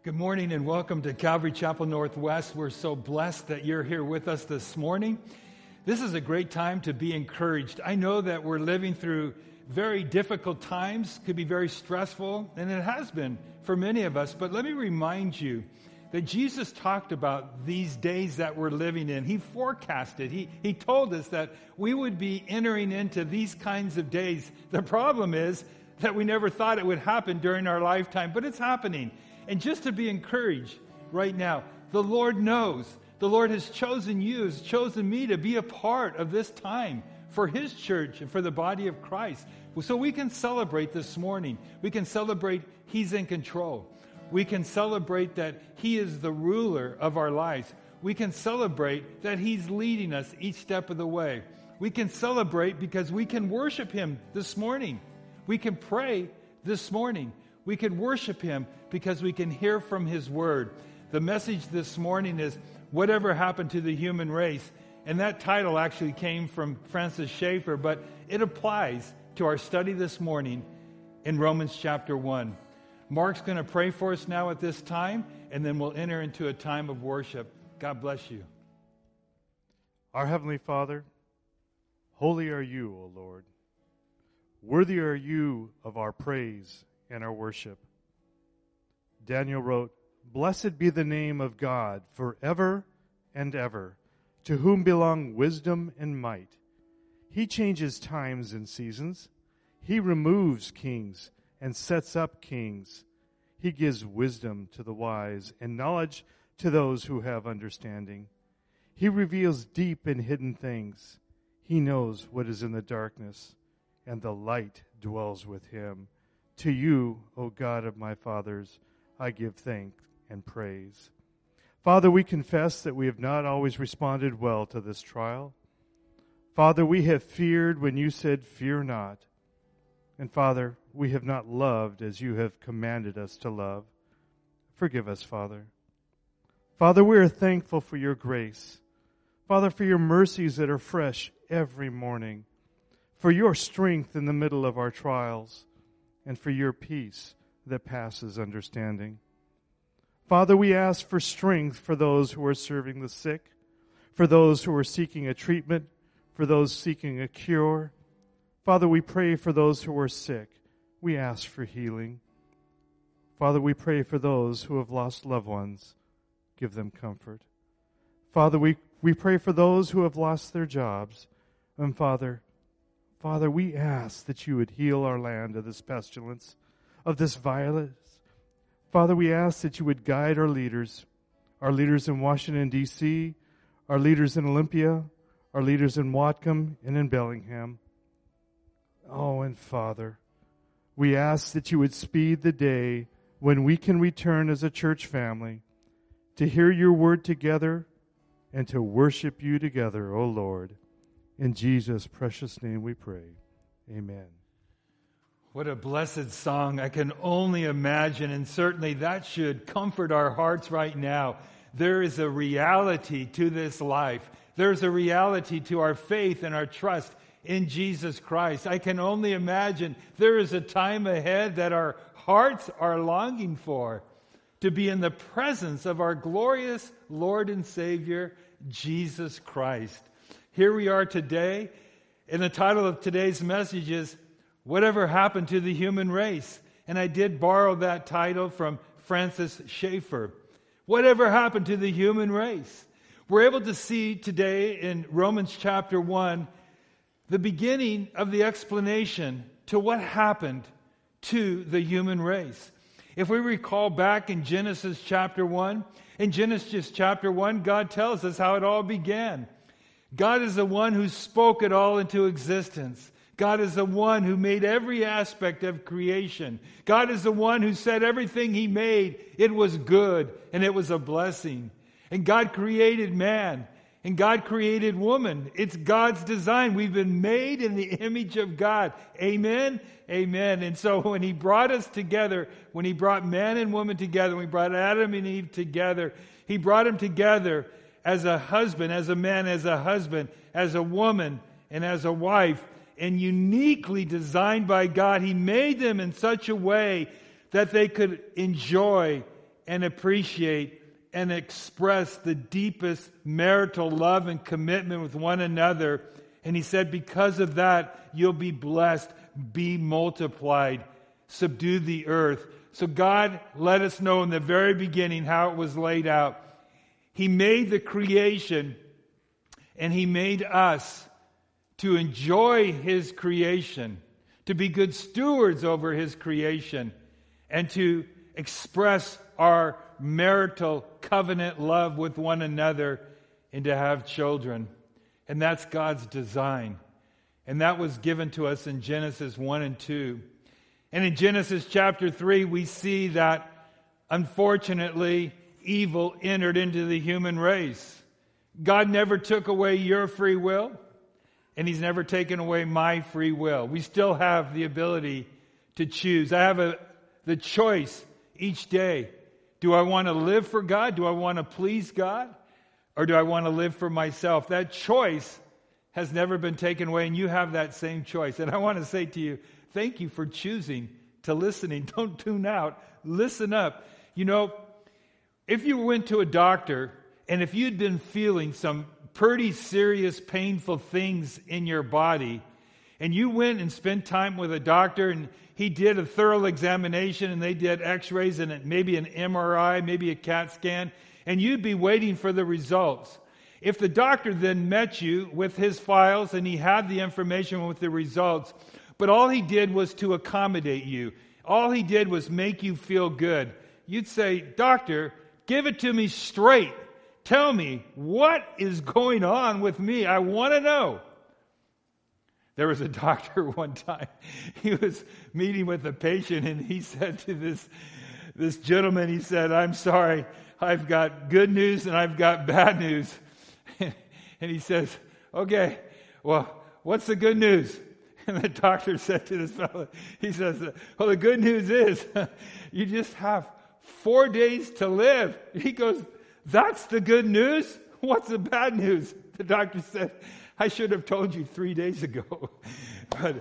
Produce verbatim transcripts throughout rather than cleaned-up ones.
Good morning and welcome to Calvary Chapel Northwest. We're so blessed that you're here with us this morning. This is a great time to be encouraged. I know that we're living through very difficult times, could be very stressful, and it has been for many of us. But let me remind you that Jesus talked about these days that we're living in. He forecasted, he, he told us that we would be entering into these kinds of days. The problem is that we never thought it would happen during our lifetime, but it's happening. And just to be encouraged right now, the Lord knows. The Lord has chosen you, has chosen me to be a part of this time for His church and for the body of Christ. So we can celebrate this morning. We can celebrate He's in control. We can celebrate that He is the ruler of our lives. We can celebrate that He's leading us each step of the way. We can celebrate because we can worship Him this morning. We can pray this morning. We can worship Him because we can hear from His Word. The message this morning is, Whatever Happened to the Human Race? And that title actually came from Francis Schaeffer, but it applies to our study this morning in Romans chapter one. Mark's going to pray for us now at this time, and then we'll enter into a time of worship. God bless you. Our Heavenly Father, holy are you, O Lord. Worthy are you of our praise and our worship. Daniel wrote, Blessed be the name of God forever and ever, to whom belong wisdom and might. He changes times and seasons. He removes kings and sets up kings. He gives wisdom to the wise and knowledge to those who have understanding. He reveals deep and hidden things. He knows what is in the darkness, and the light dwells with him. To you, O God of my fathers, I give thanks and praise. Father, we confess that we have not always responded well to this trial. Father, we have feared when you said, Fear not. And Father, we have not loved as you have commanded us to love. Forgive us, Father. Father, we are thankful for your grace. Father, for your mercies that are fresh every morning. For your strength in the middle of our trials. And for your peace that passes understanding. Father, we ask for strength for those who are serving the sick, for those who are seeking a treatment, for those seeking a cure. Father, we pray for those who are sick. We ask for healing. Father, we pray for those who have lost loved ones. Give them comfort. Father, we, we pray for those who have lost their jobs. And Father, Father, we ask that you would heal our land of this pestilence, of this violence. Father, we ask that you would guide our leaders, our leaders in Washington, D C, our leaders in Olympia, our leaders in Whatcom and in Bellingham. Oh, and Father, we ask that you would speed the day when we can return as a church family to hear your word together and to worship you together, O Lord. In Jesus' precious name we pray. Amen. What a blessed song. I can only imagine, and certainly that should comfort our hearts right now. There is a reality to this life. There's a reality to our faith and our trust in Jesus Christ. I can only imagine there is a time ahead that our hearts are longing for, to be in the presence of our glorious Lord and Savior, Jesus Christ. Here we are today, and the title of today's message is, Whatever Happened to the Human Race? And I did borrow that title from Francis Schaeffer. Whatever happened to the human race? We're able to see today in Romans chapter one, the beginning of the explanation to what happened to the human race. If we recall back in Genesis chapter one, in Genesis chapter one, God tells us how it all began. God is the one who spoke it all into existence. God is the one who made every aspect of creation. God is the one who said everything He made, it was good and it was a blessing. And God created man and God created woman. It's God's design. We've been made in the image of God. Amen? Amen. And so when He brought us together, when He brought man and woman together, when He brought Adam and Eve together, He brought them together as a husband, as a man, as a husband, as a woman, and as a wife. And uniquely designed by God, He made them in such a way that they could enjoy and appreciate and express the deepest marital love and commitment with one another. And he said, because of that, you'll be blessed, be multiplied, subdue the earth. So God let us know in the very beginning how it was laid out. He made the creation, and He made us to enjoy His creation, to be good stewards over His creation, and to express our marital covenant love with one another, and to have children. And that's God's design. And that was given to us in Genesis one and two. And in Genesis chapter three, we see that, unfortunately, evil entered into the human race. God never took away your free will, and He's never taken away my free will. We still have the ability to choose. I have a, the choice each day. Do I want to live for God? Do I want to please God? Or do I want to live for myself? That choice has never been taken away, and you have that same choice. And I want to say to you, thank you for choosing to listening. Don't tune out. Listen up. You know, if you went to a doctor, and if you'd been feeling some pretty serious, painful things in your body, and you went and spent time with a doctor, and he did a thorough examination, and they did x-rays and maybe an M R I, maybe a CAT scan, and you'd be waiting for the results. If the doctor then met you with his files and he had the information with the results, but all he did was to accommodate you, all he did was make you feel good, you'd say, "Doctor, give it to me straight. Tell me, what is going on with me? I want to know." There was a doctor one time. He was meeting with a patient, and he said to this, this gentleman, he said, "I'm sorry, I've got good news and I've got bad news." And he says, "Okay, well, what's the good news?" And the doctor said to this fellow, he says, "Well, the good news is you just have four days to live." He goes, "That's the good news? What's the bad news?" The doctor said, "I should have told you three days ago." But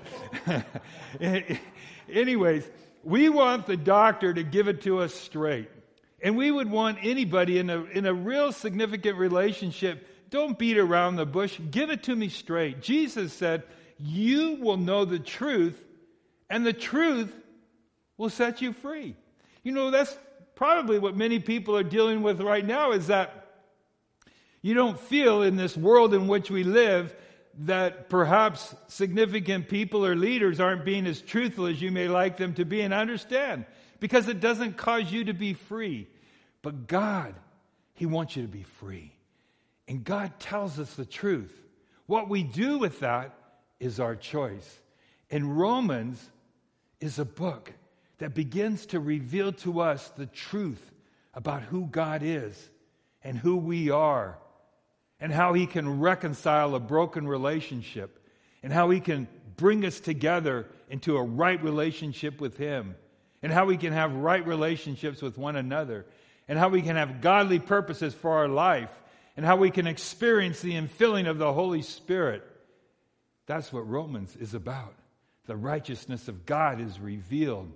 anyways, we want the doctor to give it to us straight. And we would want anybody in a, in a real significant relationship, don't beat around the bush. Give it to me straight. Jesus said, "You will know the truth, and the truth will set you free." You know, that's probably what many people are dealing with right now, is that you don't feel in this world in which we live that perhaps significant people or leaders aren't being as truthful as you may like them to be. And I understand, because it doesn't cause you to be free. But God, He wants you to be free. And God tells us the truth. What we do with that is our choice. And Romans is a book that begins to reveal to us the truth about who God is and who we are, and how He can reconcile a broken relationship, and how He can bring us together into a right relationship with Him, and how we can have right relationships with one another, and how we can have godly purposes for our life, and how we can experience the infilling of the Holy Spirit. That's what Romans is about. The righteousness of God is revealed.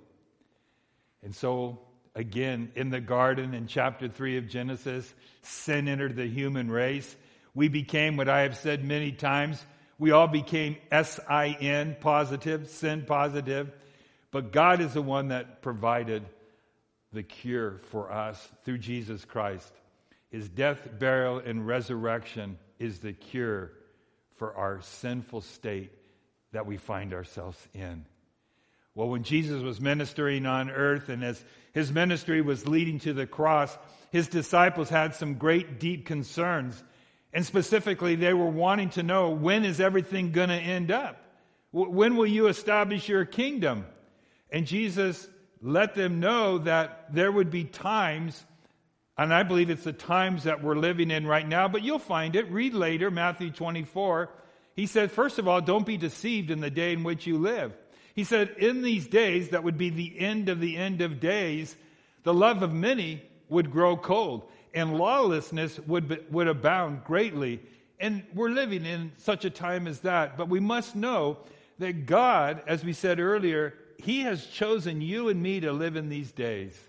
And so, again, in the garden, in chapter three of Genesis, sin entered the human race. We became, what I have said many times, we all became S I N, positive, sin positive. But God is the one that provided the cure for us through Jesus Christ. His death, burial, and resurrection is the cure for our sinful state that we find ourselves in. Well, when Jesus was ministering on earth, and as His ministry was leading to the cross, His disciples had some great deep concerns. And specifically, they were wanting to know, when is everything going to end up? When will you establish your kingdom? And Jesus let them know that there would be times, and I believe it's the times that we're living in right now, but you'll find it. Read later, Matthew twenty-four. He said, first of all, don't be deceived in the day in which you live. He said, in these days, that would be the end of the end of days, the love of many would grow cold, and lawlessness would be, would abound greatly. And we're living in such a time as that. But we must know that God, as we said earlier, He has chosen you and me to live in these days.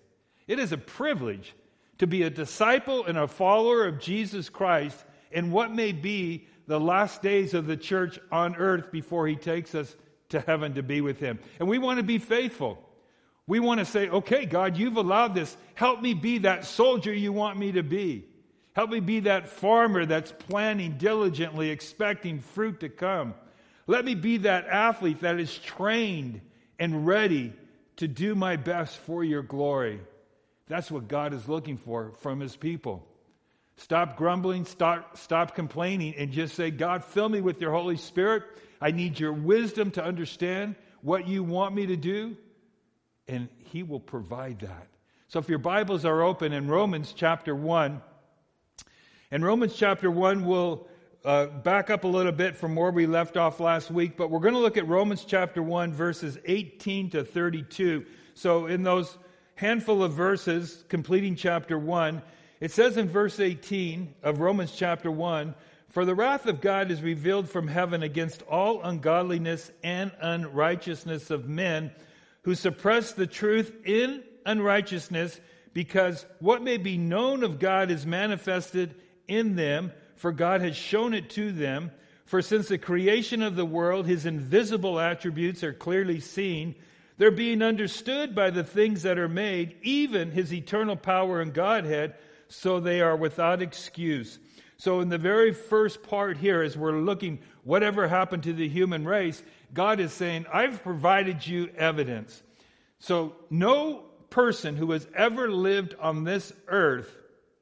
It is a privilege to be a disciple and a follower of Jesus Christ in what may be the last days of the church on earth before he takes us to heaven to be with him. And we want to be faithful. We want to say, okay, God, you've allowed this. Help me be that soldier you want me to be. Help me be that farmer that's planting diligently, expecting fruit to come. Let me be that athlete that is trained and ready to do my best for your glory. That's what God is looking for from his people. Stop grumbling, stop, stop complaining, and just say, God, fill me with your Holy Spirit. I need your wisdom to understand what you want me to do, and he will provide that. So if your Bibles are open in Romans chapter one, in Romans chapter one, we'll uh, back up a little bit from where we left off last week, but we're going to look at Romans chapter one, verses eighteen to thirty-two. So in those handful of verses, completing chapter one, it says in verse eighteen of Romans chapter one, "For the wrath of God is revealed from heaven against all ungodliness and unrighteousness of men, who suppress the truth in unrighteousness, because what may be known of God is manifested in them, for God has shown it to them. For since the creation of the world, his invisible attributes are clearly seen, they're being understood by the things that are made, even his eternal power and Godhead, so they are without excuse." So in the very first part here, as we're looking, whatever happened to the human race, God is saying, I've provided you evidence. So no person who has ever lived on this earth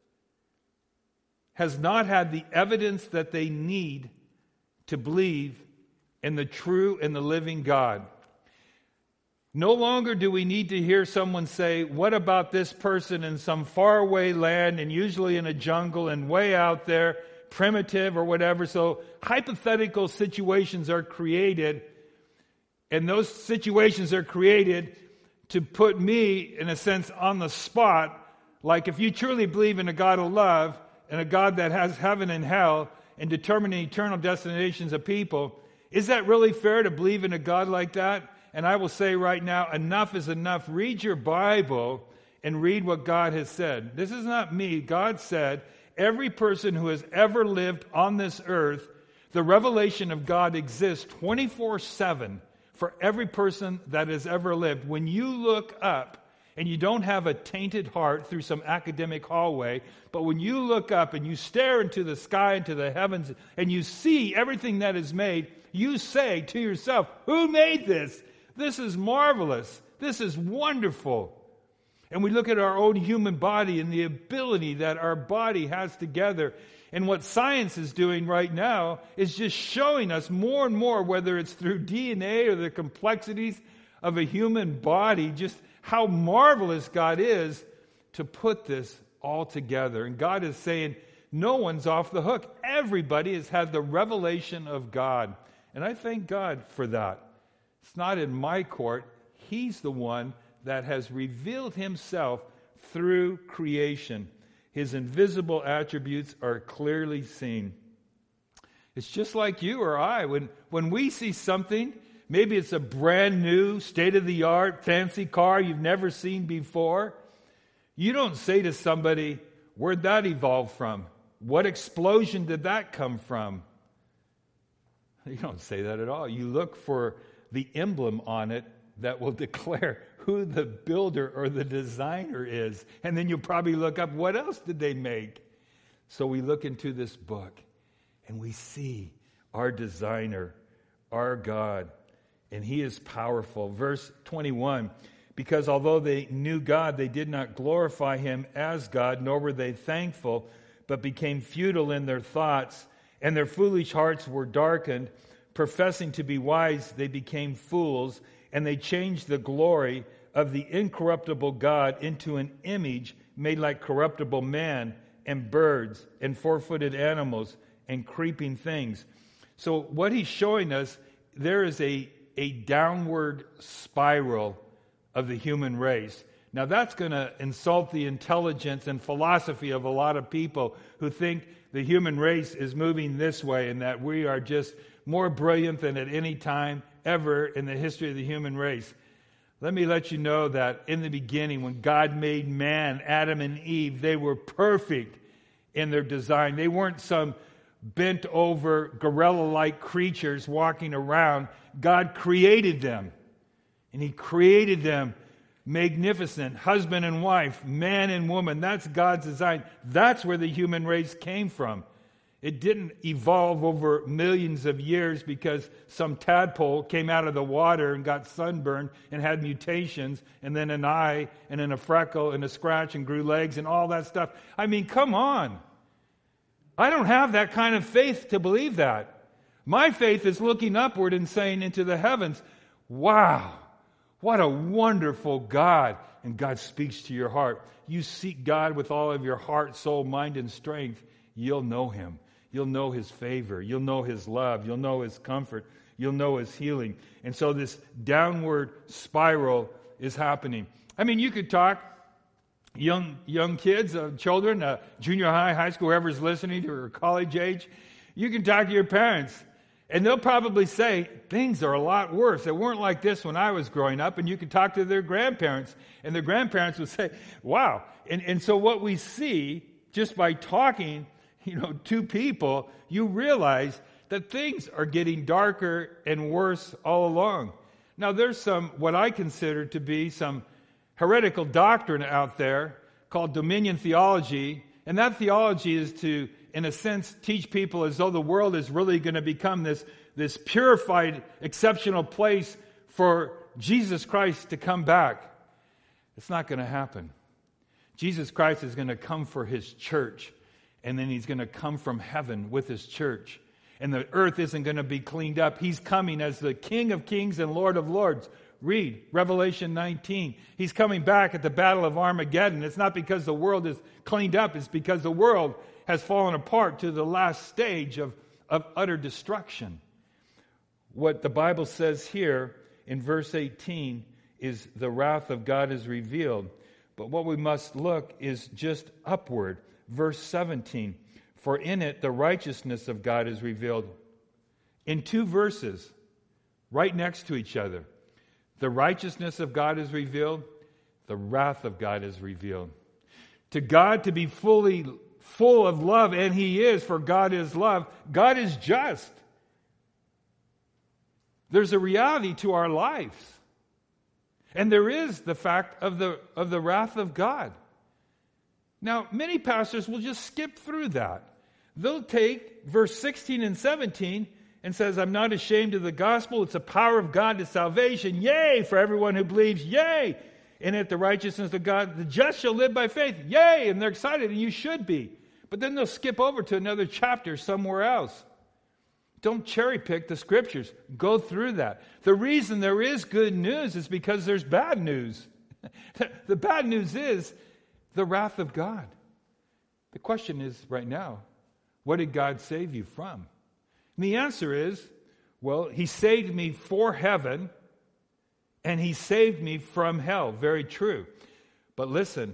has not had the evidence that they need to believe in the true and the living God. No longer do we need to hear someone say, what about this person in some faraway land, and usually in a jungle and way out there, primitive or whatever. So hypothetical situations are created, and those situations are created to put me, in a sense, on the spot. Like if you truly believe in a God of love and a God that has heaven and hell and determining eternal destinations of people, is that really fair to believe in a God like that? And I will say right now, enough is enough. Read your Bible and read what God has said. This is not me. God said, every person who has ever lived on this earth, the revelation of God exists twenty-four seven for every person that has ever lived. When you look up, and you don't have a tainted heart through some academic hallway, but when you look up and you stare into the sky, into the heavens, and you see everything that is made, you say to yourself, who made this? This is marvelous. This is wonderful. And we look at our own human body and the ability that our body has together. And what science is doing right now is just showing us more and more, whether it's through D N A or the complexities of a human body, just how marvelous God is to put this all together. And God is saying, no one's off the hook. Everybody has had the revelation of God. And I thank God for that. It's not in my court. He's the one that has revealed himself through creation. His invisible attributes are clearly seen. It's just like you or I. When, when we see something, maybe it's a brand new, state-of-the-art, fancy car you've never seen before, you don't say to somebody, where'd that evolve from? What explosion did that come from? You don't say that at all. You look for the emblem on it that will declare who the builder or the designer is. And then you'll probably look up, what else did they make? So we look into this book and we see our designer, our God, and he is powerful. Verse twenty-one, because although they knew God, they did not glorify him as God, nor were they thankful, but became futile in their thoughts, and their foolish hearts were darkened. Professing to be wise, they became fools, and they changed the glory of the incorruptible God into an image made like corruptible man and birds and four-footed animals and creeping things. So what he's showing us, there is a, a downward spiral of the human race. Now that's going to insult the intelligence and philosophy of a lot of people who think the human race is moving this way and that we are just more brilliant than at any time ever in the history of the human race. Let me let you know that in the beginning, when God made man, Adam and Eve, they were perfect in their design. They weren't some bent over gorilla-like creatures walking around. God created them. And He created them magnificent, husband and wife, man and woman. That's God's design. That's where the human race came from. It didn't evolve over millions of years because some tadpole came out of the water and got sunburned and had mutations, and then an eye and then a freckle and a scratch and grew legs and all that stuff. I mean, come on. I don't have that kind of faith to believe that. My faith is looking upward and saying into the heavens, wow, what a wonderful God. And God speaks to your heart. You seek God with all of your heart, soul, mind, and strength. You'll know Him. You'll know His favor. You'll know His love. You'll know His comfort. You'll know His healing. And so this downward spiral is happening. I mean, you could talk, young young kids, uh, children, uh, junior high, high school, whoever's listening to or college age, you can talk to your parents. And they'll probably say, things are a lot worse. They weren't like this when I was growing up. And you could talk to their grandparents. And their grandparents would say, wow. And, and so what we see, just by talking, you know, to people, you realize that things are getting darker and worse all along. Now, there's some, what I consider to be some heretical doctrine out there called dominion theology. And that theology is to, in a sense, teach people as though the world is really going to become this, this purified, exceptional place for Jesus Christ to come back. It's not going to happen. Jesus Christ is going to come for His church, and then He's going to come from heaven with His church. And the earth isn't going to be cleaned up. He's coming as the King of kings and Lord of lords. Read Revelation nineteen. He's coming back at the Battle of Armageddon. It's not because the world is cleaned up. It's because the world has fallen apart to the last stage of, of utter destruction. What the Bible says here in verse eighteen is the wrath of God is revealed. But what we must look is just upward. Verse seventeen. For in it the righteousness of God is revealed. In two verses, right next to each other. The righteousness of God is revealed. The wrath of God is revealed. To God to be fully full of love, and He is, for God is love. God is just. There's a reality to our lives. And there is the fact of the, of the wrath of God. Now, many pastors will just skip through that. They'll take verse sixteen and seventeen and says, I'm not ashamed of the gospel. It's the power of God to salvation. Yea, for everyone who believes. Yea. In it the righteousness of God. The just shall live by faith. Yea. And they're excited, and you should be. But then they'll skip over to another chapter somewhere else. Don't cherry pick the scriptures. Go through that. The reason there is good news is because there's bad news. The bad news is the wrath of God. The question is right now, what did God save you from? And the answer is, well, He saved me for heaven, and He saved me from hell. Very true. But listen,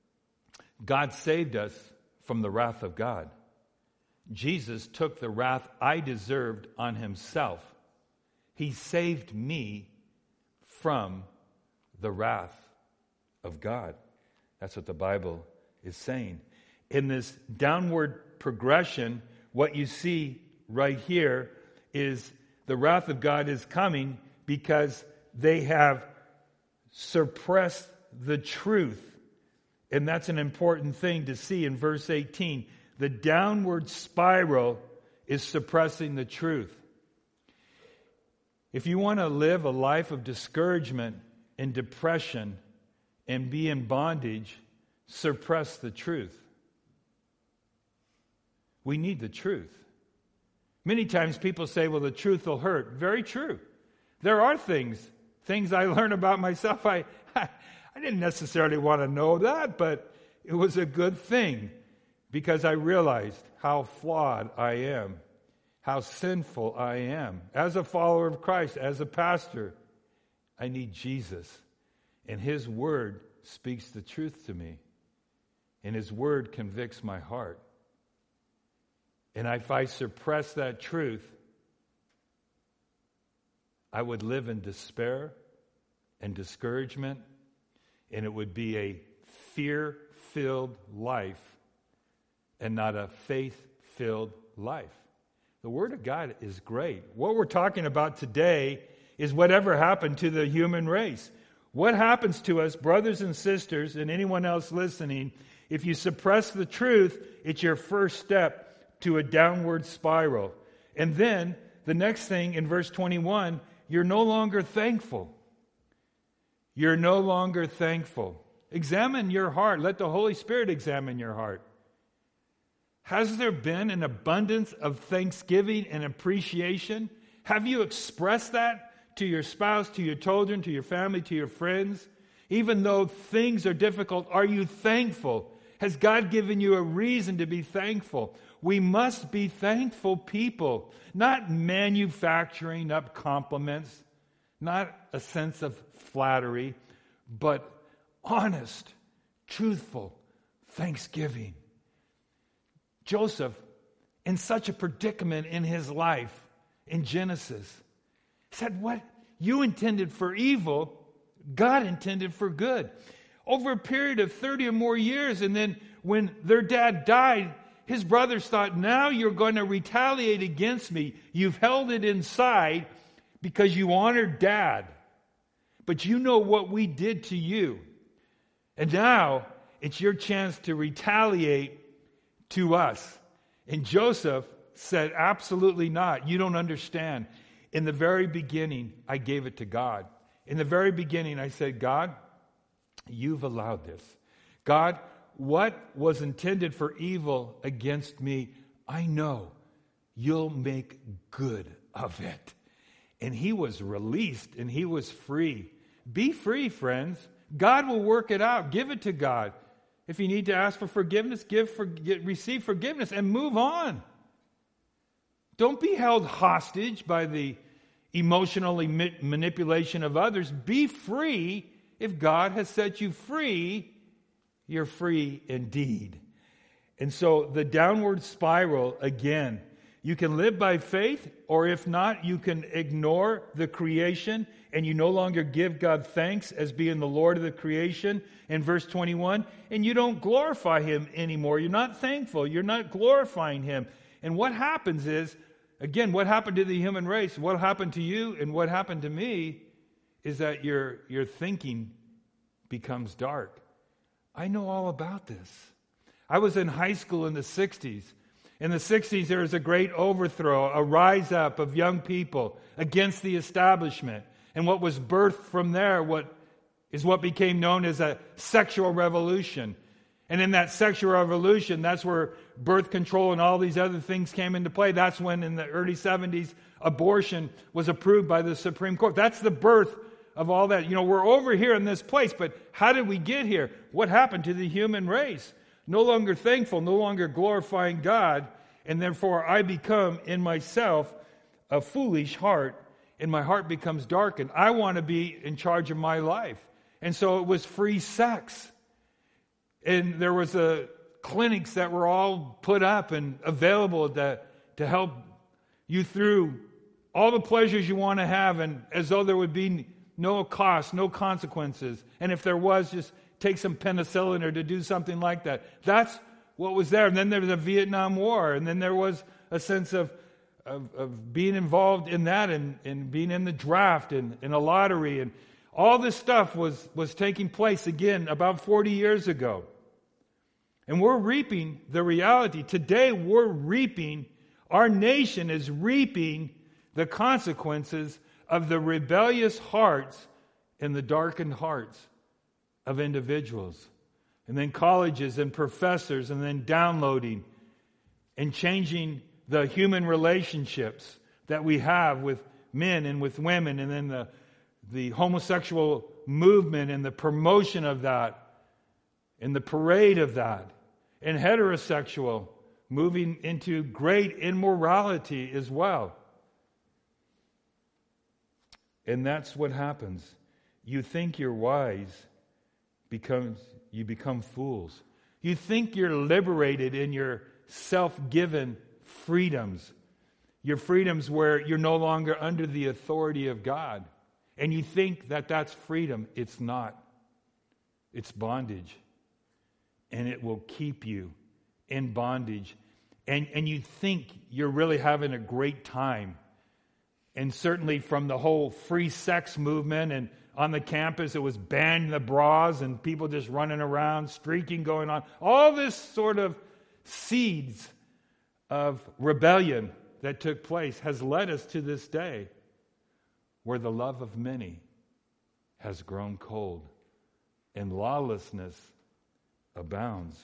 God saved us from the wrath of God. Jesus took the wrath I deserved on Himself. He saved me from the wrath of God. That's what the Bible is saying. In this downward progression, what you see right here is the wrath of God is coming because they have suppressed the truth. And that's an important thing to see in verse eighteen. The downward spiral is suppressing the truth. If you want to live a life of discouragement and depression and be in bondage, suppress the truth. We need the truth. Many times people say, well, the truth will hurt. Very true. There are things, things I learn about myself. I, I, I didn't necessarily want to know that, but it was a good thing because I realized how flawed I am, how sinful I am. As a follower of Christ, as a pastor, I need Jesus. And His Word speaks the truth to me. And His Word convicts my heart. And if I suppress that truth, I would live in despair. and discouragement, and it would be a fear-filled life and not a faith-filled life. The Word of God is great. What we're talking about today is whatever happened to the human race. What happens to us, brothers and sisters, and anyone else listening, if you suppress the truth, it's your first step to a downward spiral. And then, the next thing in verse twenty-one, you're no longer thankful. You're no longer thankful. Examine your heart. Let the Holy Spirit examine your heart. Has there been an abundance of thanksgiving and appreciation? Have you expressed that to your spouse, to your children, to your family, to your friends? Even though things are difficult, are you thankful? Has God given you a reason to be thankful? We must be thankful people, not manufacturing up compliments, not a sense of flattery, but honest, truthful thanksgiving. Joseph, in such a predicament in his life, in Genesis, said, what you intended for evil, God intended for good. Over a period of thirty or more years, and then when their dad died, his brothers thought, now you're going to retaliate against me. You've held it inside because you honored Dad. But you know what we did to you. And now it's your chance to retaliate to us. And Joseph said, absolutely not. You don't understand. In the very beginning, I gave it to God. In the very beginning, I said, God, you've allowed this. God, what was intended for evil against me, I know you'll make good of it. And he was released and he was free. Be free, friends. God will work it out. Give it to God. If you need to ask for forgiveness, give for, get, receive forgiveness and move on. Don't be held hostage by the emotional ma- manipulation of others. Be free. If God has set you free, you're free indeed. And so the downward spiral, again, you can live by faith, or if not, you can ignore the creation and you no longer give God thanks as being the Lord of the creation in verse twenty-one, and you don't glorify Him anymore. You're not thankful. You're not glorifying Him. And what happens is, again, what happened to the human race, what happened to you and what happened to me is that your, your thinking becomes dark. I know all about this. I was in high school in the sixties. In the sixties, there was a great overthrow, a rise up of young people against the establishment. And what was birthed from there what is what became known as a sexual revolution. And in that sexual revolution, that's where birth control and all these other things came into play. That's when in the early seventies, abortion was approved by the Supreme Court. That's the birth of all that. You know, we're over here in this place, but how did we get here? What happened to the human race? No longer thankful, no longer glorifying God, and therefore I become in myself a foolish heart, and my heart becomes darkened. I want to be in charge of my life. And so it was free sex. And there was a clinics that were all put up and available to, to help you through all the pleasures you want to have, and as though there would be no cost, no consequences. And if there was, just take some penicillin or to do something like that. That's what was there. And then there was the Vietnam War. And then there was a sense of, of, of being involved in that and, and being in the draft and in a lottery. And all this stuff was, was taking place again about forty years ago. And we're reaping the reality. Today we're reaping, our nation is reaping the consequences of the rebellious hearts and the darkened hearts of individuals. And then colleges and professors, and then downloading and changing the human relationships that we have with men and with women, and then the, the homosexual movement and the promotion of that and the parade of that, and heterosexual moving into great immorality as well. And that's what happens. You think you're wise, becomes you become fools. You think you're liberated in your self-given freedoms. Your freedoms where you're no longer under the authority of God. And you think that that's freedom. It's not. It's bondage. And it will keep you in bondage. And, and you think you're really having a great time. And certainly from the whole free sex movement, and on the campus it was ban the bras and people just running around, streaking going on. All this sort of seeds of rebellion that took place has led us to this day where the love of many has grown cold and lawlessness abounds.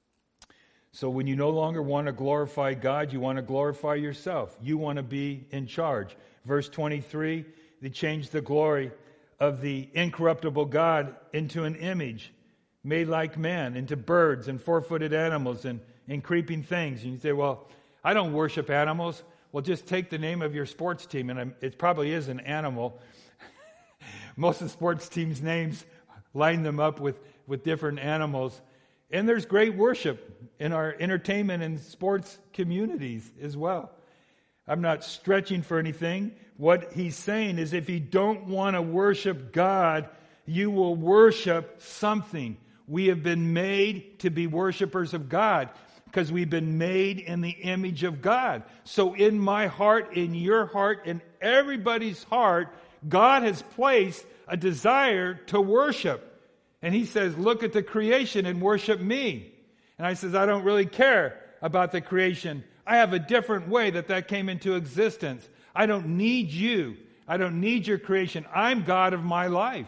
So when you no longer want to glorify God, you want to glorify yourself. You want to be in charge. Verse twenty-three, they changed the glory of the incorruptible God into an image made like man, into birds and four-footed animals and, and creeping things. And you say, well, I don't worship animals. Well, just take the name of your sports team, and it probably is an animal. Most of the sports teams' names line them up with, with different animals. And there's great worship in our entertainment and sports communities as well. I'm not stretching for anything. What he's saying is if you don't want to worship God, you will worship something. We have been made to be worshipers of God because we've been made in the image of God. So in my heart, in your heart, in everybody's heart, God has placed a desire to worship. And he says, look at the creation and worship me. And I says, I don't really care about the creation. I have a different way that that came into existence. I don't need you. I don't need your creation. I'm God of my life.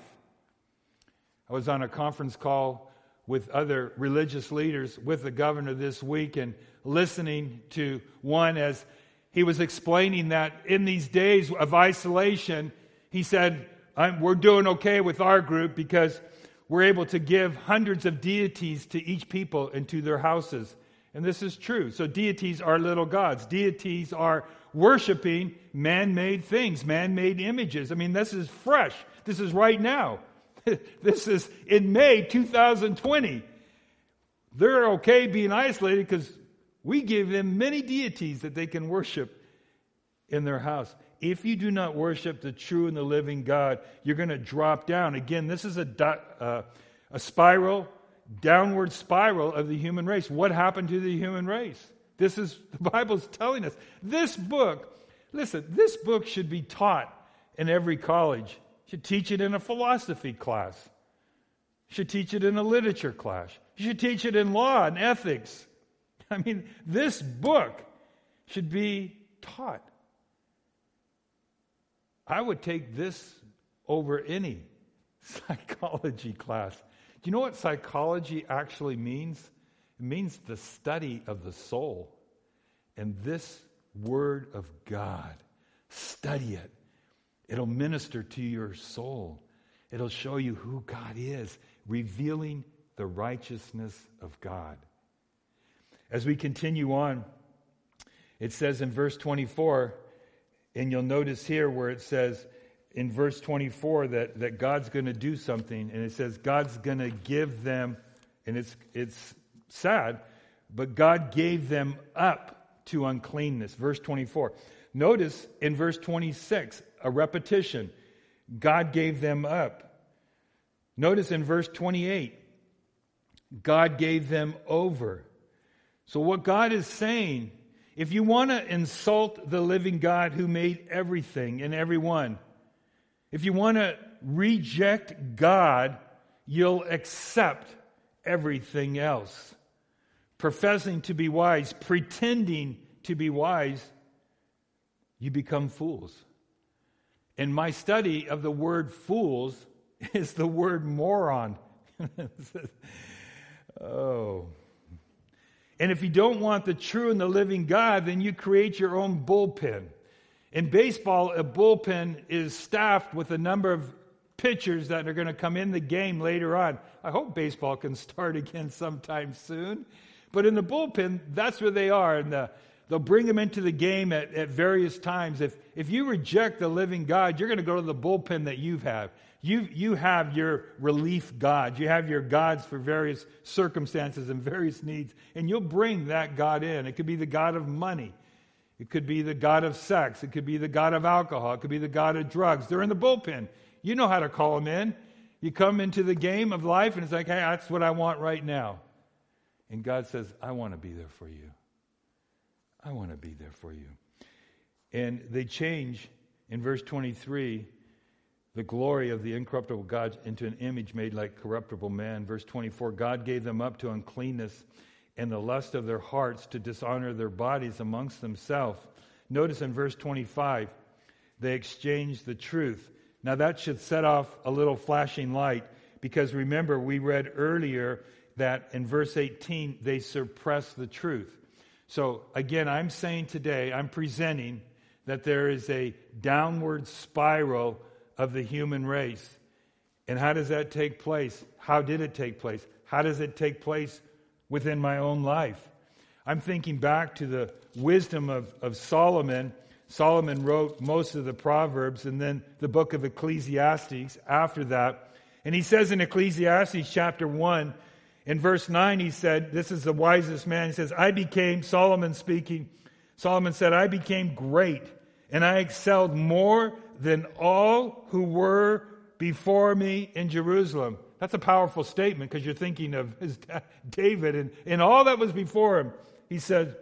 I was on a conference call with other religious leaders with the governor this week and listening to one as he was explaining that in these days of isolation, he said, I'm, we're doing okay with our group because we're able to give hundreds of deities to each people and to their houses. And this is true. So deities are little gods. Deities are worshiping man-made things, man-made images. I mean, this is fresh. This is right now. This is in May two thousand twenty. They're okay being isolated because we give them many deities that they can worship in their house. If you do not worship the true and the living God, you're going to drop down. Again, this is a, uh, a spiral, downward spiral of the human race. What happened to the human race? This is, the Bible's telling us. This book, listen, this book should be taught in every college. You should teach it in a philosophy class. You should teach it in a literature class. You should teach it in law and ethics. I mean, this book should be taught. I would take this over any psychology class. Do you know what psychology actually means? It means the study of the soul. And this Word of God, study it. It'll minister to your soul. It'll show you who God is, revealing the righteousness of God. As we continue on, it says in verse twenty-four, and you'll notice here where it says in verse twenty-four that, that God's going to do something. And it says God's going to give them, and it's it's sad, but God gave them up to uncleanness. Verse twenty-four. Notice in verse twenty-six, a repetition. God gave them up. Notice in verse twenty-eight, God gave them over. So what God is saying, if you want to insult the living God who made everything and everyone, if you want to reject God, you'll accept everything else. Professing to be wise, pretending to be wise, you become fools. And my study of the word fools is the word moron. Oh. And if you don't want the true and the living God, then you create your own bullpen. In baseball, a bullpen is staffed with a number of pitchers that are going to come in the game later on. I hope baseball can start again sometime soon. But in the bullpen, that's where they are. And the, they'll bring them into the game at, at various times. If if you reject the living God, you're going to go to the bullpen that you have. You you have your relief God. You have your gods for various circumstances and various needs. And you'll bring that God in. It could be the God of money. It could be the God of sex. It could be the God of alcohol. It could be the God of drugs. They're in the bullpen. You know how to call them in. You come into the game of life and it's like, hey, that's what I want right now. And God says, I want to be there for you. I want to be there for you. And they change in verse twenty-three the glory of the incorruptible God into an image made like corruptible man. Verse twenty-four, God gave them up to uncleanness and the lust of their hearts to dishonor their bodies amongst themselves. Notice in verse twenty-five, they exchanged the truth. Now that should set off a little flashing light, because remember, we read earlier that in verse eighteen, they suppressed the truth. So again, I'm saying today, I'm presenting that there is a downward spiral of the human race. And how does that take place? How did it take place? How does it take place within my own life? I'm thinking back to the wisdom of, of Solomon. Solomon wrote most of the Proverbs and then the book of Ecclesiastes after that. And he says in Ecclesiastes chapter one, in verse nine, he said, this is the wisest man. He says, I became, Solomon speaking, Solomon said, I became great and I excelled more than all who were before me in Jerusalem. That's a powerful statement, because you're thinking of his David and, and all that was before him. He said,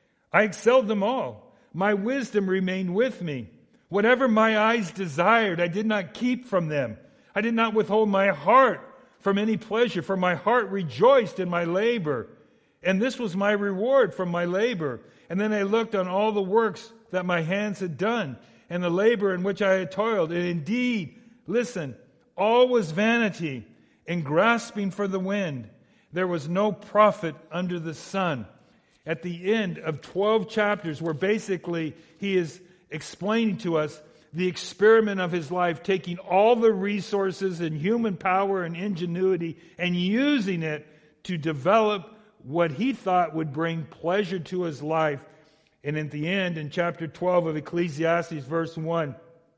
I excelled them all. My wisdom remained with me. Whatever my eyes desired, I did not keep from them. I did not withhold my heart from any pleasure, for my heart rejoiced in my labor. And this was my reward from my labor. And then I looked on all the works that my hands had done, and the labor in which I had toiled. And indeed, listen, all was vanity and grasping for the wind. There was no profit under the sun. At the end of twelve chapters, where basically he is explaining to us the experiment of his life, taking all the resources and human power and ingenuity and using it to develop what he thought would bring pleasure to his life. And at the end, in chapter twelve of Ecclesiastes, verse one,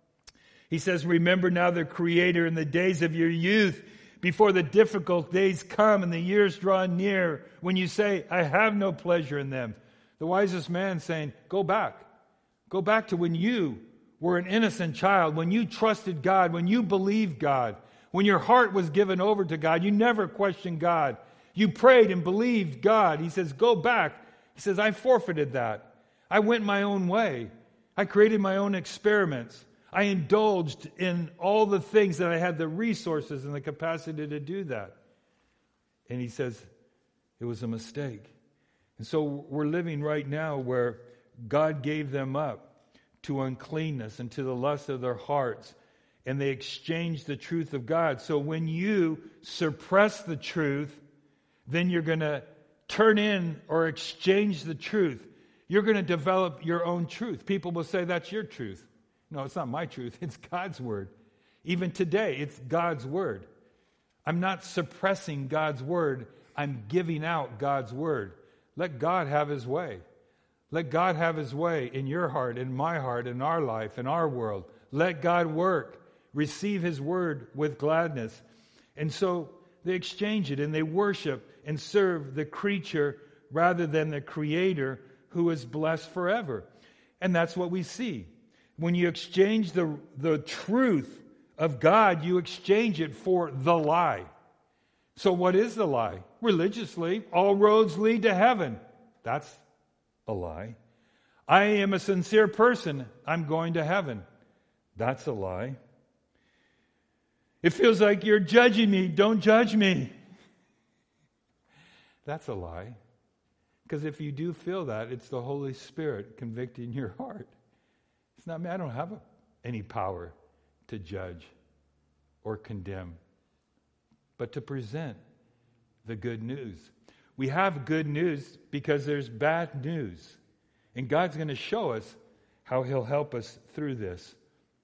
he says, remember now the Creator in the days of your youth, before the difficult days come and the years draw near, when you say, I have no pleasure in them. The wisest man saying, go back. Go back to when you were an innocent child, when you trusted God, when you believed God, when your heart was given over to God. You never questioned God. You prayed and believed God. He says, go back. He says, I forfeited that. I went my own way. I created my own experiments. I indulged in all the things that I had the resources and the capacity to do that. And he says, it was a mistake. And so we're living right now where God gave them up to uncleanness and to the lust of their hearts, and they exchanged the truth of God. So when you suppress the truth, then you're going to turn in or exchange the truth. You're going to develop your own truth. People will say, that's your truth. No, it's not my truth. It's God's word. Even today, it's God's word. I'm not suppressing God's word. I'm giving out God's word. Let God have his way. Let God have his way in your heart, in my heart, in our life, in our world. Let God work. Receive his word with gladness. And so they exchange it and they worship and serve the creature rather than the Creator, who is blessed forever. And that's what we see. When you exchange the, the truth of God, you exchange it for the lie. So what is the lie? Religiously, all roads lead to heaven. That's a lie. I am a sincere person. I'm going to heaven. That's a lie. It feels like you're judging me. Don't judge me. That's a lie. Because if you do feel that, it's the Holy Spirit convicting your heart. It's not me. I don't have a, any power to judge or condemn, but to present the good news. We have good news because there's bad news. And God's going to show us how he'll help us through this.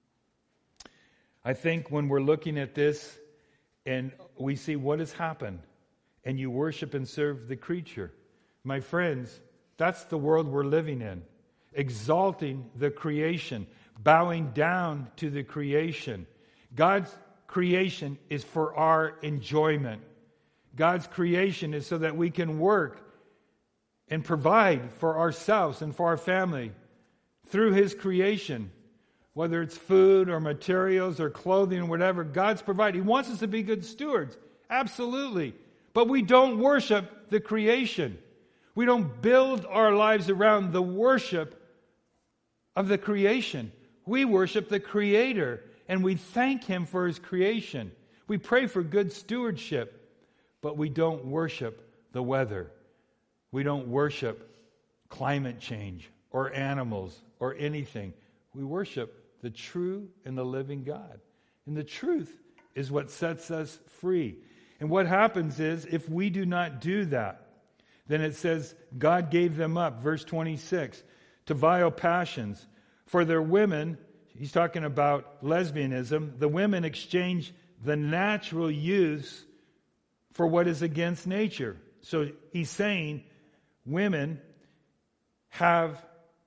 I think when we're looking at this and we see what has happened, and you worship and serve the creature, my friends, that's the world we're living in. Exalting the creation, bowing down to the creation. God's creation is for our enjoyment. God's creation is so that we can work and provide for ourselves and for our family through his creation. whether it's food or materials or clothing or whatever, God's provided. He wants us to be good stewards. Absolutely. But we don't worship the creation. We don't build our lives around the worship of the creation. We worship the Creator, and we thank Him for His creation. We pray for good stewardship, but we don't worship the weather. We don't worship climate change or animals or anything. We worship the true and the living God. And the truth is what sets us free. And what happens is, if we do not do that, then it says, God gave them up, verse twenty-six, to vile passions. For their women, he's talking about lesbianism, the women exchange the natural use for what is against nature. So he's saying women have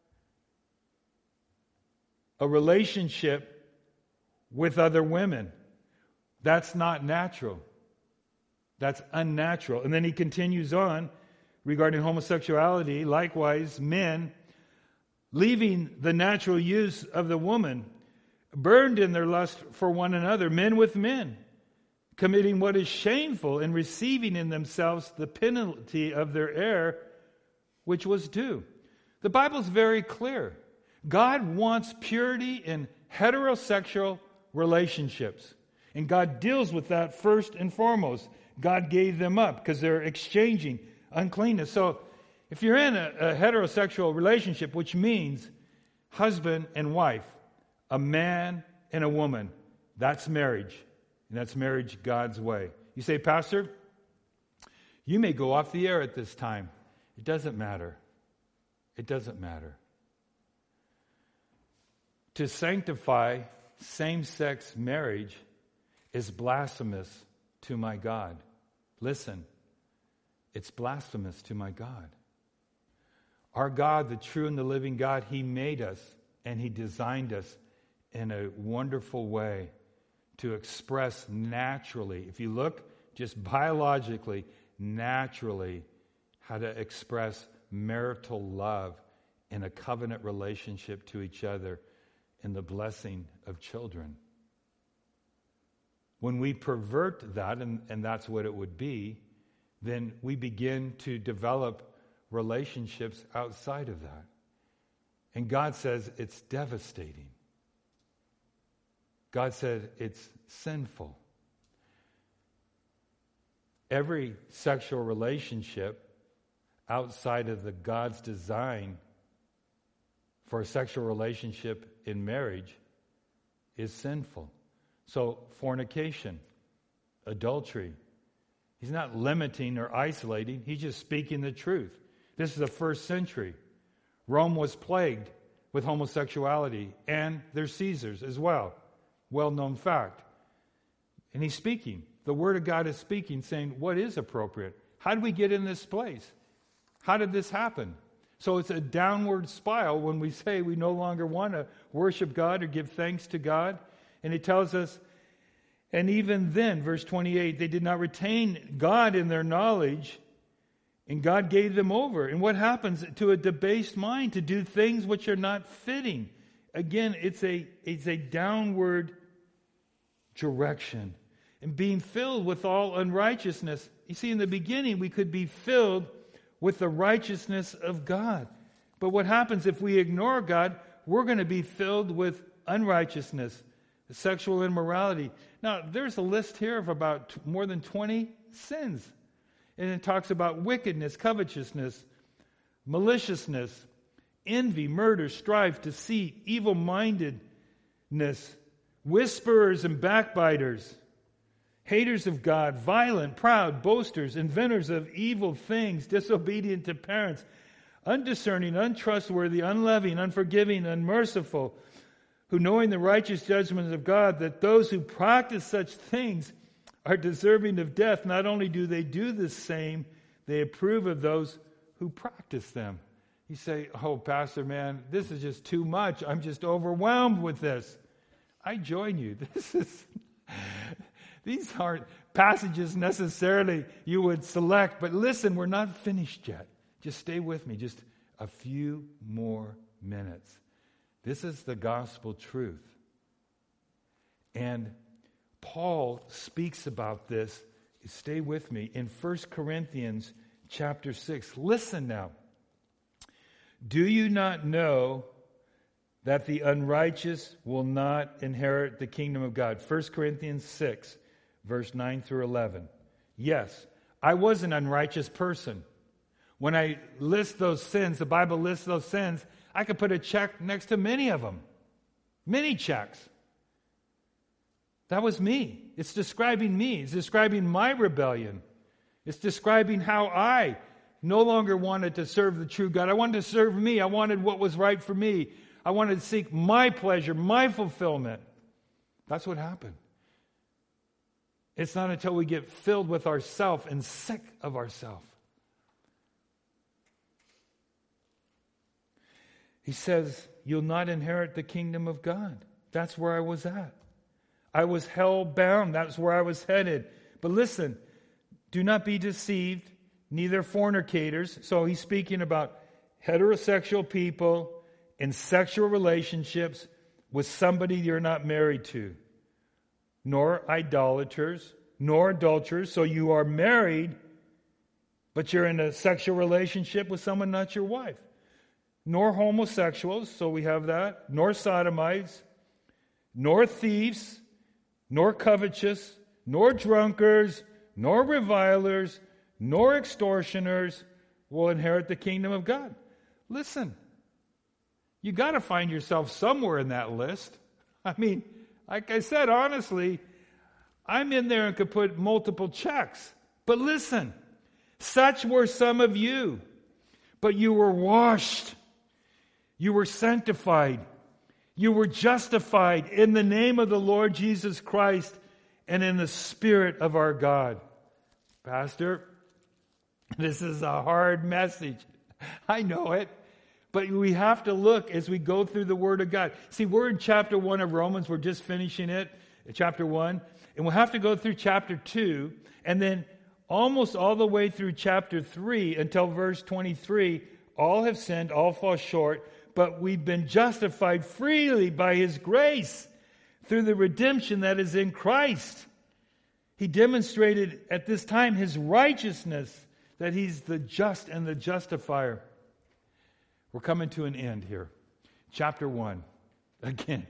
a relationship with other women. That's not natural. That's unnatural. And then he continues on regarding homosexuality. Likewise, men, leaving the natural use of the woman, burned in their lust for one another, men with men, committing what is shameful and receiving in themselves the penalty of their error, which was due. The Bible's very clear. God wants purity in heterosexual relationships. And God deals with that first and foremost. God gave them up because they're exchanging uncleanness. So if you're in a, a heterosexual relationship, which means husband and wife, a man and a woman, that's marriage. And that's marriage God's way. You say, Pastor, you may go off the air at this time. It doesn't matter. It doesn't matter. To sanctify same-sex marriage is blasphemous to my God. Listen, it's blasphemous to my God. Our God, the true and the living God, He made us and He designed us in a wonderful way to express naturally, if you look just biologically, naturally, how to express marital love in a covenant relationship to each other in the blessing of children. When we pervert that, and, and that's what it would be, then we begin to develop relationships outside of that. And God says it's devastating. God said it's sinful. Every sexual relationship outside of the God's design for a sexual relationship in marriage is sinful. So fornication, adultery, he's not limiting or isolating, he's just speaking the truth. This is the first century. Rome was plagued with homosexuality, and their Caesars as well. Well-known fact. And he's speaking. The Word of God is speaking, saying, what is appropriate? How did we get in this place? How did this happen? So it's a downward spiral when we say we no longer want to worship God or give thanks to God. And it tells us, and even then, verse twenty-eight, they did not retain God in their knowledge, and God gave them over. And what happens to a debased mind? To do things which are not fitting. Again, it's a, it's a downward direction. And being filled with all unrighteousness. You see, in the beginning, we could be filled with the righteousness of God. But what happens if we ignore God? We're going to be filled with unrighteousness, sexual immorality. Now, there's a list here of about t- more than twenty sins. And it talks about wickedness, covetousness, maliciousness, envy, murder, strife, deceit, evil-mindedness, whisperers and backbiters, haters of God, violent, proud, boasters, inventors of evil things, disobedient to parents, undiscerning, untrustworthy, unloving, unforgiving, unmerciful, who knowing the righteous judgments of God, that those who practice such things are deserving of death. Not only do they do the same, they approve of those who practice them. You say, oh, Pastor, man, this is just too much. I'm just overwhelmed with this. I join you. This is... These aren't passages necessarily you would select, but listen, we're not finished yet. Just stay with me just a few more minutes. This is the gospel truth. And Paul speaks about this, stay with me, in First Corinthians chapter six. Listen now. Do you not know that the unrighteous will not inherit the kingdom of God? First Corinthians six, verse nine through eleven. Yes, I was an unrighteous person. When I list those sins, the Bible lists those sins, I could put a check next to many of them. Many checks. That was me. It's describing me. It's describing my rebellion. It's describing how I no longer wanted to serve the true God. I wanted to serve me. I wanted what was right for me. I wanted to seek my pleasure, my fulfillment. That's what happened. It's not until we get filled with ourself and sick of ourself. He says, you'll not inherit the kingdom of God. That's where I was at. I was hell bound. That's where I was headed. But listen, do not be deceived, neither fornicators. So he's speaking about heterosexual people in sexual relationships with somebody you're not married to, nor idolaters, nor adulterers. So you are married, but you're in a sexual relationship with someone not your wife. Nor homosexuals, so we have that, nor sodomites, nor thieves, nor covetous, nor drunkards, nor revilers, nor extortioners will inherit the kingdom of God. Listen, you got to find yourself somewhere in that list. I mean, like I said, honestly, I'm in there and could put multiple checks. But listen, such were some of you, but you were washed. You were sanctified. You were justified in the name of the Lord Jesus Christ and in the Spirit of our God. Pastor, this is a hard message. I know it. But we have to look as we go through the Word of God. See, we're in chapter one of Romans. We're just finishing it, chapter one. And we'll have to go through chapter two. And then almost all the way through chapter three until verse twenty-three. All have sinned, all fall short. But we've been justified freely by His grace through the redemption that is in Christ. He demonstrated at this time His righteousness, that He's the just and the justifier. We're coming to an end here. Chapter one. Again,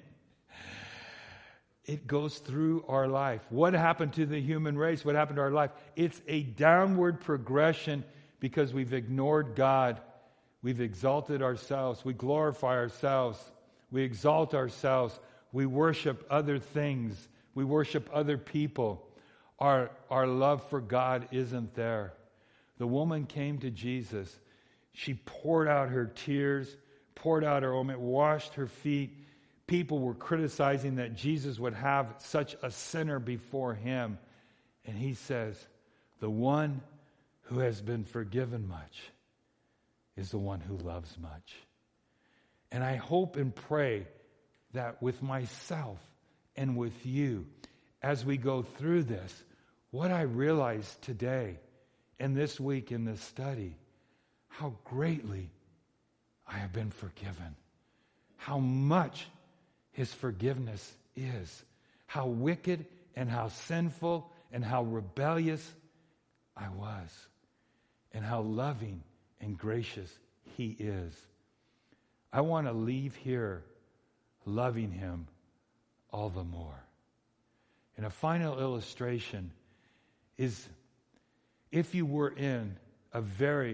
it goes through our life. What happened to the human race? What happened to our life? It's a downward progression because we've ignored God. We've exalted ourselves. We glorify ourselves. We exalt ourselves. We worship other things. We worship other people. Our, our love for God isn't there. The woman came to Jesus. She poured out her tears, poured out her ointment, washed her feet. People were criticizing that Jesus would have such a sinner before Him. And He says, the one who has been forgiven much is the one who loves much. And I hope and pray that with myself and with you, as we go through this, what I realize today and this week in this study, how greatly I have been forgiven. How much His forgiveness is. How wicked and how sinful and how rebellious I was. And how loving and gracious He is. I want to leave here loving Him all the more. And a final illustration is if you were in a very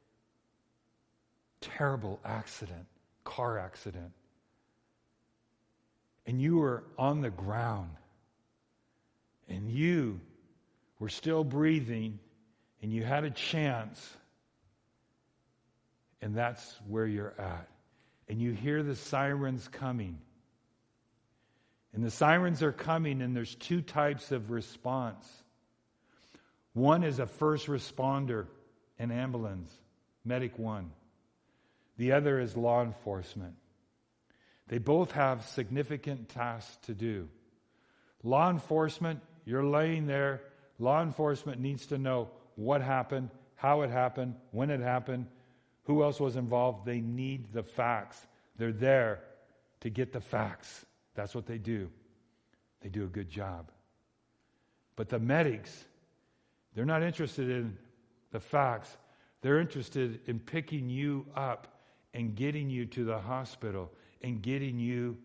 terrible accident, car accident, and you were on the ground, and you were still breathing, and you had a chance, and that's where you're at. And you hear the sirens coming. And the sirens are coming, and there's two types of response. One is a first responder, an ambulance, medic one. The other is law enforcement. They both have significant tasks to do. Law enforcement, you're laying there. Law enforcement needs to know what happened, how it happened, when it happened, who else was involved. They need the facts. They're there to get the facts. That's what they do. They do a good job. But the medics, they're not interested in the facts. They're interested in picking you up and getting you to the hospital and getting you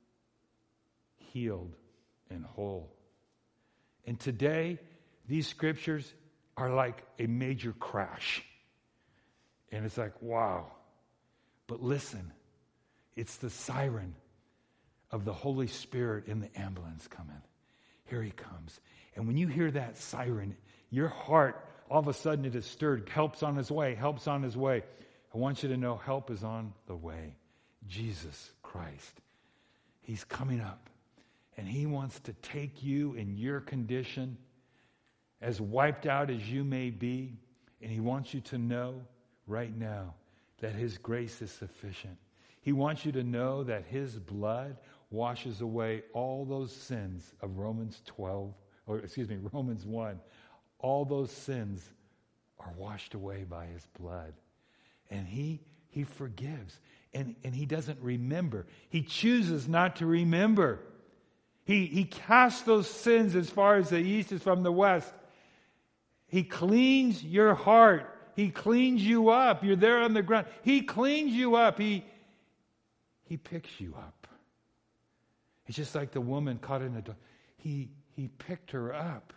healed and whole. And today, these scriptures are like a major crash. And it's like, wow. But listen, it's the siren of the Holy Spirit in the ambulance coming. Here he comes. And when you hear that siren, your heart, all of a sudden it is stirred. Help's on his way. Help's on his way. I want you to know help is on the way. Jesus Christ. He's coming up. And he wants to take you in your condition, as wiped out as you may be. And he wants you to know right now that his grace is sufficient. He wants you to know that his blood washes away all those sins of Romans twelve, or excuse me, Romans one. All those sins are washed away by his blood. And he he forgives. And, and he doesn't remember. He chooses not to remember. He, he casts those sins as far as the east is from the west. He cleans your heart. He cleans you up. You're there on the ground. He cleans you up. He, he picks you up. It's just like the woman caught in a... He, he picked her up.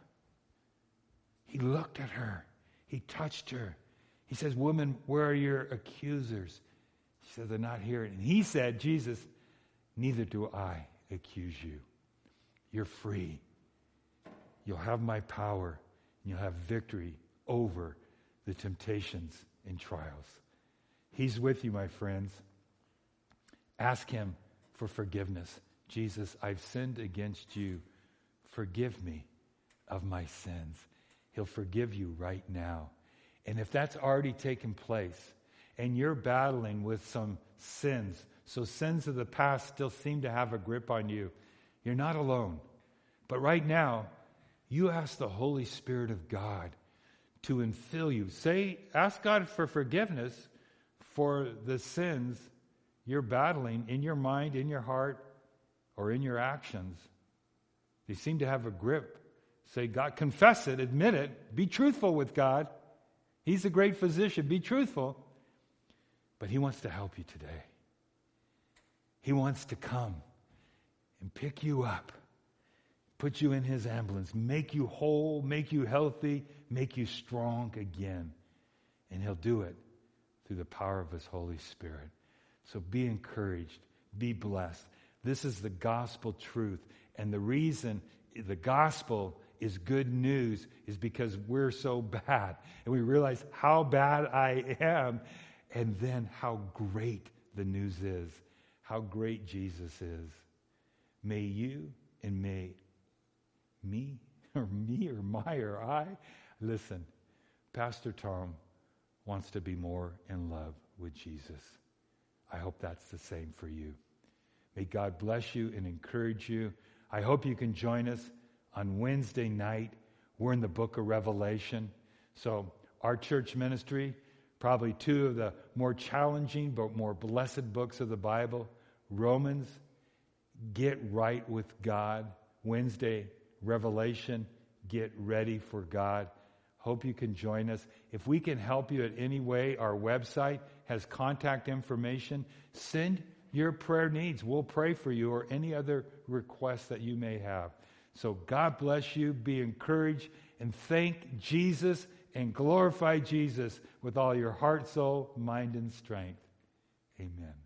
He looked at her. He touched her. He says, woman, where are your accusers? She said, they're not here. And he said, Jesus, neither do I accuse you. You're free. You'll have my power. And you'll have victory over the temptations and trials. He's with you, my friends. Ask him for forgiveness. Jesus, I've sinned against you. Forgive me of my sins. He'll forgive you right now. And if that's already taken place and you're battling with some sins, so sins of the past still seem to have a grip on you, you're not alone. But right now, you ask the Holy Spirit of God to infill you. Say, ask God for forgiveness for the sins you're battling in your mind, in your heart, or in your actions. They seem to have a grip. Say, God, confess it, admit it, be truthful with God. He's a great physician. Be truthful. But he wants to help you today. He wants to come and pick you up, put you in his ambulance, make you whole, make you healthy, make you strong again. And he'll do it through the power of his Holy Spirit. So be encouraged. Be blessed. This is the gospel truth. And the reason the gospel is good news is because we're so bad. And we realize how bad I am. And then how great the news is. How great Jesus is. May you and may me or me or my or I, listen, Pastor Tom wants to be more in love with Jesus. I hope that's the same for you. May God bless you and encourage you. I hope you can join us on Wednesday night. We're in the book of Revelation. So our church ministry, probably two of the more challenging but more blessed books of the Bible. Romans, get right with God. Wednesday, Revelation, get ready for God. Hope you can join us. If we can help you in any way, our website has contact information. Send your prayer needs. We'll pray for you or any other requests that you may have. So God bless you. Be encouraged and thank Jesus and glorify Jesus with all your heart, soul, mind, and strength. Amen.